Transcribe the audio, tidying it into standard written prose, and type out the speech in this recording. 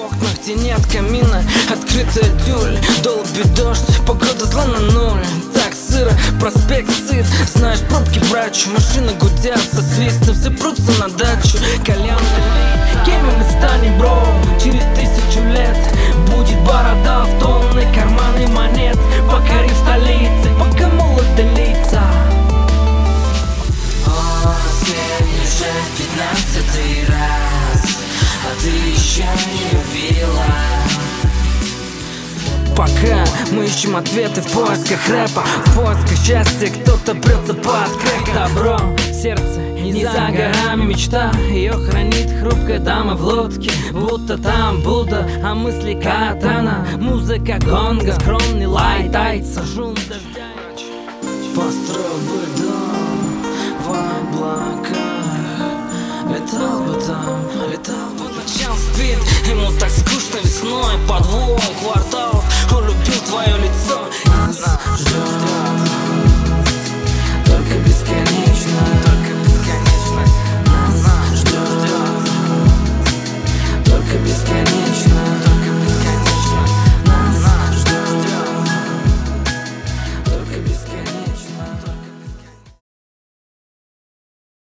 В окнах, где нет камина, открытая тюль. Долбит дождь, погода зла на ноль. Так сыро, проспект сыт. Знаешь, пробки брачу, машины гудят со свистом. Все прутся на дачу, кальян налей. Кем мы станем, бро, через 1000 лет? Будет борода в тонны, карманы монет. Покорив столицы, пока молоды лица. О, сегодня уже в 15-й раз, а ты еще не любила. Пока мы ищем ответы в поисках рэпа, в поисках счастья, кто-то прется под крэк. Добро в сердце, не за горами мечта. Ее хранит хрупкая дама в лодке, будто там Будда, а мысли катана. Музыка гонга, скромный лай тайца, шум дождя. Построил бы дом в облаках, летал бы там, летал бы. Ночам спит, ему так скучно весной. Под